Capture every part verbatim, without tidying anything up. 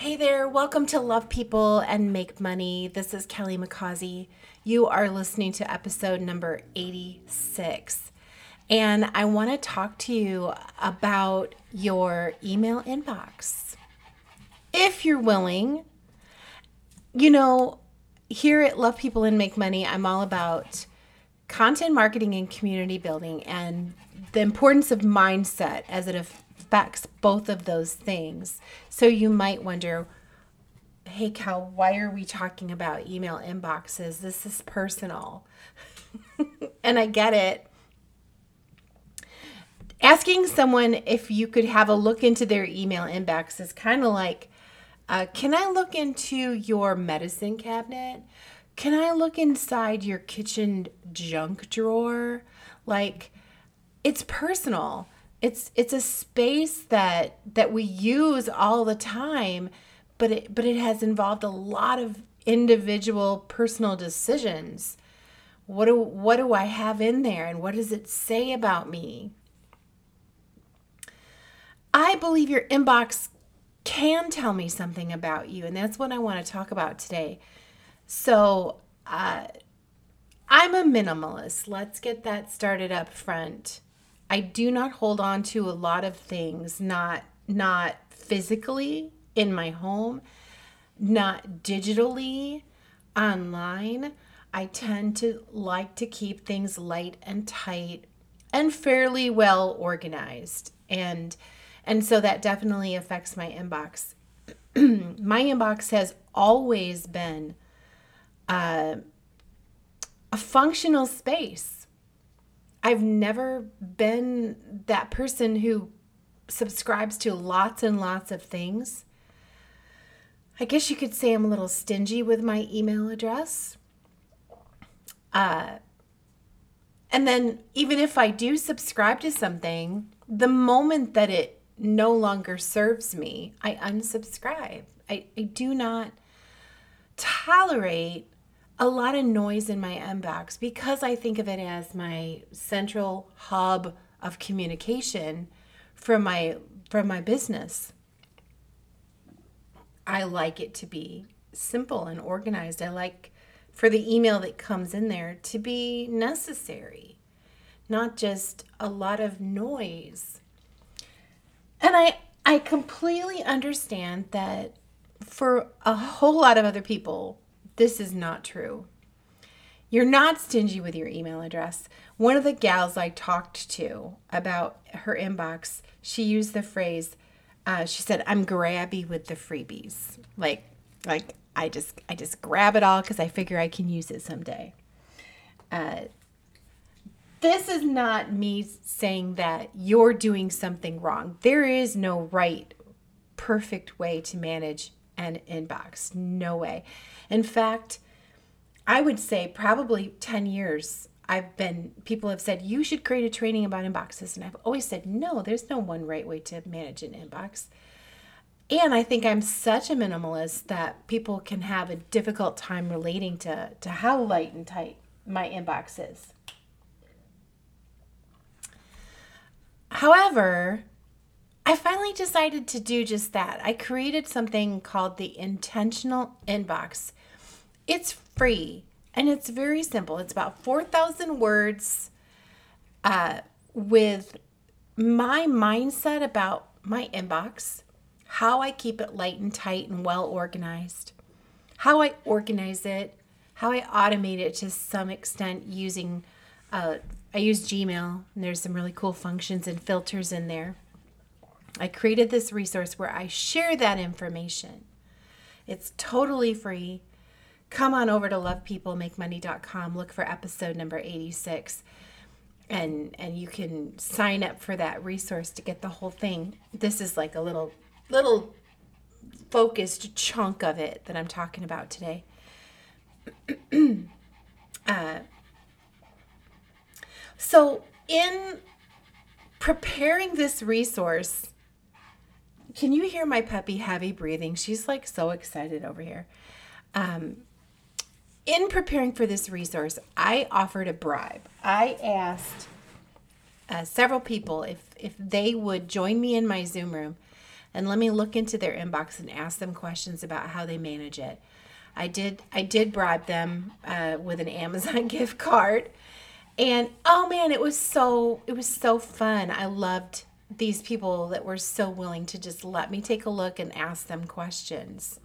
Hey there, welcome to Love People and Make Money. This is Kelly McCausey. You are listening to episode number eighty-six. And I want to talk to you about your email inbox. If you're willing, you know, here at Love People and Make Money, I'm all about content marketing and community building and the importance of mindset as it affects both of those things. So you might wonder, hey, Cal, why are we talking about email inboxes? This is personal. And I get it. Asking someone if you could have a look into their email inbox is kind of like, uh, can I look into your medicine cabinet? Can I look inside your kitchen junk drawer? Like, it's personal. It's it's a space that that we use all the time, but it but it has involved a lot of individual personal decisions. What do what do I have in there, and what does it say about me? I believe your inbox can tell me something about you, and that's what I want to talk about today. So, uh, I'm a minimalist. Let's get that started up front. I do not hold on to a lot of things, not not physically in my home, not digitally online. I tend to like to keep things light and tight and fairly well organized. And and so that definitely affects my inbox. My inbox has always been uh, a functional space. I've never been that person who subscribes to lots and lots of things. I guess you could say I'm a little stingy with my email address. Uh, and then even if I do subscribe to something, the moment that it no longer serves me, I unsubscribe. I, I do not tolerate a lot of noise in my inbox because I think of it as my central hub of communication for my for my business. I like it to be simple and organized. I like for the email that comes in there to be necessary, not just a lot of noise. And I I completely understand that for a whole lot of other people, this is not true. You're not stingy with your email address. One of the gals I talked to about her inbox, she used the phrase, uh, she said, "I'm grabby with the freebies." Like, like I just, I just grab it all because I figure I can use it someday. Uh, this is not me saying that you're doing something wrong. There is no right, perfect way to manage an inbox. No way. In fact, I would say probably ten years I've been, people have said, you should create a training about inboxes. And I've always said, no, there's no one right way to manage an inbox. And I think I'm such a minimalist that people can have a difficult time relating to, to how light and tight my inbox is. However, I finally decided to do just that. I created something called the Intentional Inbox. It's free and it's very simple. It's about four thousand words uh, with my mindset about my inbox, how I keep it light and tight and well organized, how I organize it, how I automate it to some extent using, uh, I use Gmail, and there's some really cool functions and filters in there. I created this resource where I share that information. It's totally free. Come on over to love people make money dot com. Look for episode number eighty-six. And and you can sign up for that resource to get the whole thing. This is like a little little focused chunk of it that I'm talking about today. uh, so in preparing this resource, can you hear my puppy heavy breathing? She's like so excited over here. Um, in preparing for this resource, I offered a bribe. I asked uh, several people if, if they would join me in my Zoom room and let me look into their inbox and ask them questions about how they manage it. I did I did bribe them uh, with an Amazon gift card, and oh man, it was so it was so fun. I loved these people that were so willing to just let me take a look and ask them questions.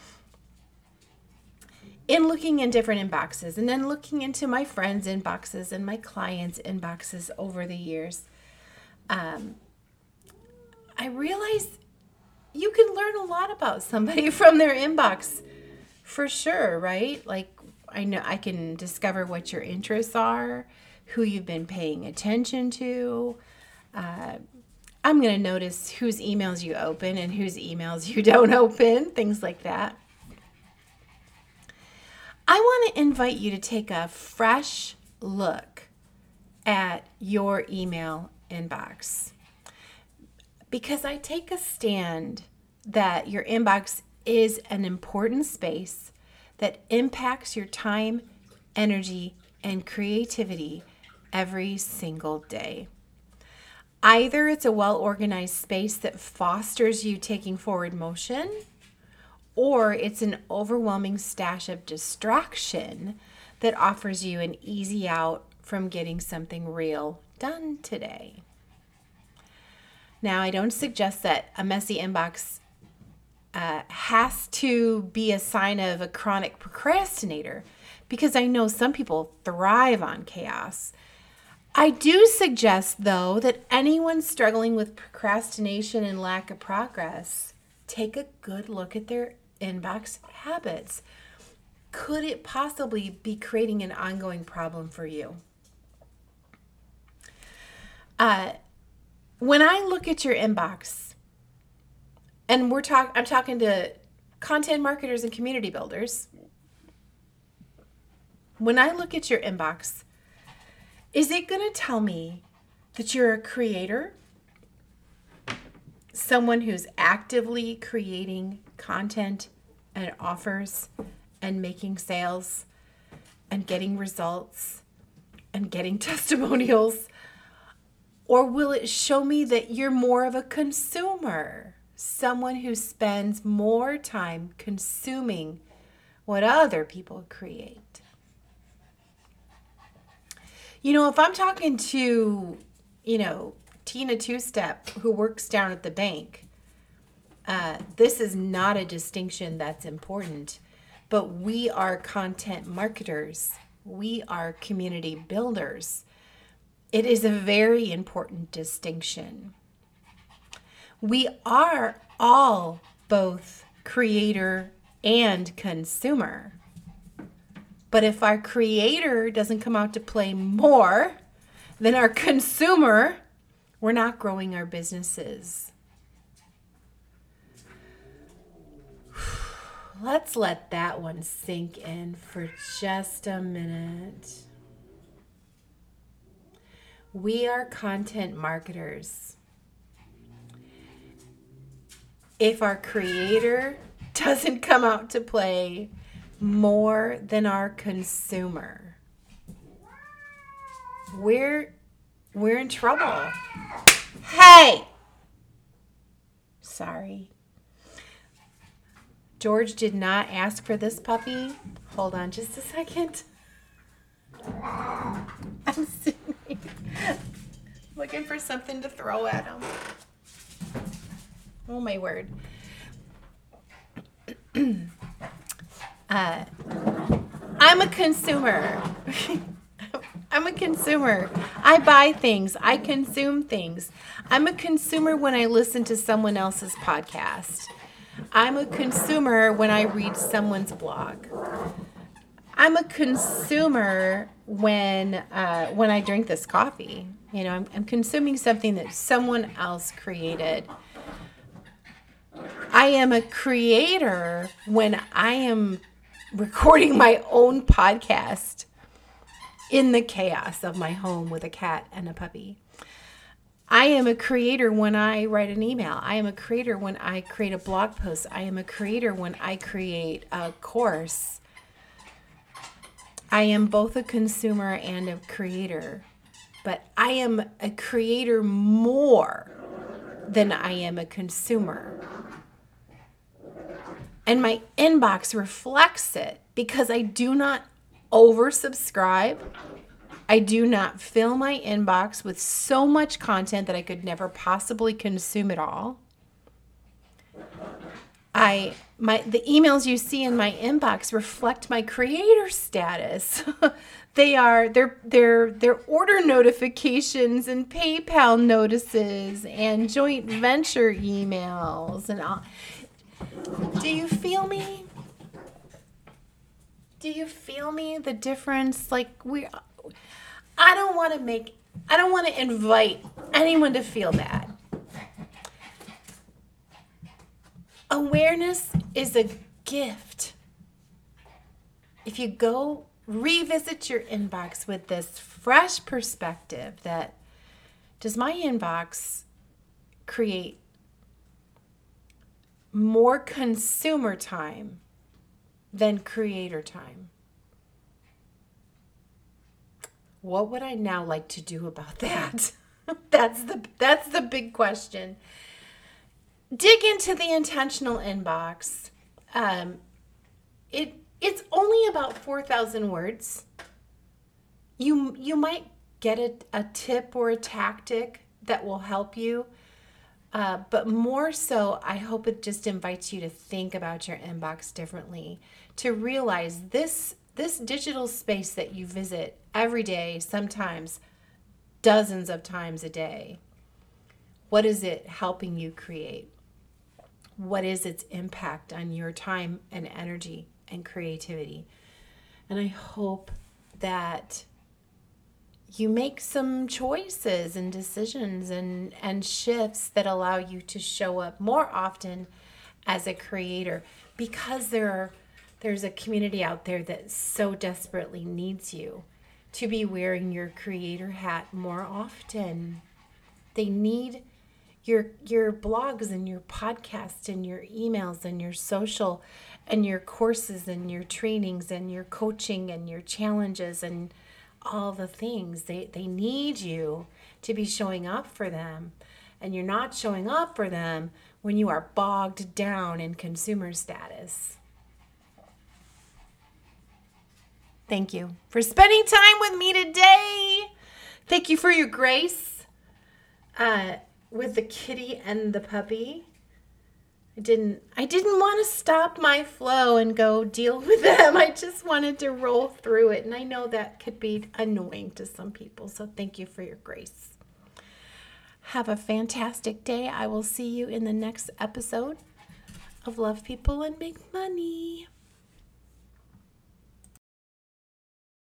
In looking in different inboxes, and then looking into my friends' inboxes and my clients' inboxes over the years, um, I realized you can learn a lot about somebody from their inbox, for sure, right? Like, I know I can discover what your interests are, who you've been paying attention to. Uh, I'm going to notice whose emails you open and whose emails you don't open, things like that. I want to invite you to take a fresh look at your email inbox, because I take a stand that your inbox is an important space that impacts your time, energy, and creativity every single day. Either it's a well-organized space that fosters you taking forward motion, or it's an overwhelming stash of distraction that offers you an easy out from getting something real done today. Now, I don't suggest that a messy inbox uh, has to be a sign of a chronic procrastinator, because I know some people thrive on chaos. I do suggest, though, that anyone struggling with procrastination and lack of progress take a good look at their inbox habits. Could it possibly be creating an ongoing problem for you? Uh, when I look at your inbox, and we're talk, I'm talking to content marketers and community builders. When I look at your inbox, is it going to tell me that you're a creator? Someone who's actively creating content and offers and making sales and getting results and getting testimonials? Or will it show me that you're more of a consumer, someone who spends more time consuming what other people create? You know, if I'm talking to, you know, Tina Two-Step, who works down at the bank, uh, this is not a distinction that's important, but we are content marketers. We are community builders. It is a very important distinction. We are all both creator and consumer. But if our creator doesn't come out to play more than our consumer, we're not growing our businesses. Let's let that one sink in for just a minute. We are content marketers. If our creator doesn't come out to play more than our consumer, we're we're in trouble. Hey! Sorry. George did not ask for this puppy. Hold on just a second. I'm sitting looking for something to throw at him. Oh my word. uh, I'm a consumer. I'm a consumer. I buy things. I consume things. I'm a consumer when I listen to someone else's podcast. I'm a consumer when I read someone's blog. I'm a consumer when uh, when I drink this coffee. You know, I'm, I'm consuming something that someone else created. I am a creator when I am recording my own podcast in the chaos of my home with a cat and a puppy. I am a creator when I write an email. I am a creator when I create a blog post. I am a creator when I create a course. I am both a consumer and a creator, but I am a creator more than I am a consumer. And my inbox reflects it because I do not oversubscribe. I do not fill my inbox with so much content that I could never possibly consume it all. I my the emails you see in my inbox reflect my creator status. They are they're they're they're order notifications and PayPal notices and joint venture emails and all. Do you feel me? Do you feel me? The difference? Like we I don't want to make I don't want to invite anyone to feel bad. Awareness is a gift. If you go revisit your inbox with this fresh perspective that, does my inbox create more consumer time than creator time? What would I now like to do about that? That's the that's the big question. Dig into the intentional inbox. Um, it it's only about four thousand words. You you might get a, a tip or a tactic that will help you, uh, but more so, I hope it just invites you to think about your inbox differently, to realize this this digital space that you visit every day, sometimes dozens of times a day. What is it helping you create? What is its impact on your time and energy and creativity? And I hope that you make some choices and decisions and, and shifts that allow you to show up more often as a creator, because there are there's a community out there that so desperately needs you to be wearing your creator hat more often. They need your your blogs and your podcasts and your emails and your social and your courses and your trainings and your coaching and your challenges and all the things. They they need you to be showing up for them. And you're not showing up for them when you are bogged down in consumer status. Thank you for spending time with me today. Thank you for your grace. Uh with the kitty and the puppy. I didn't I didn't want to stop my flow and go deal with them. I just wanted to roll through it. And I know that could be annoying to some people. So thank you for your grace. Have a fantastic day. I will see you in the next episode of Love People and Make Money.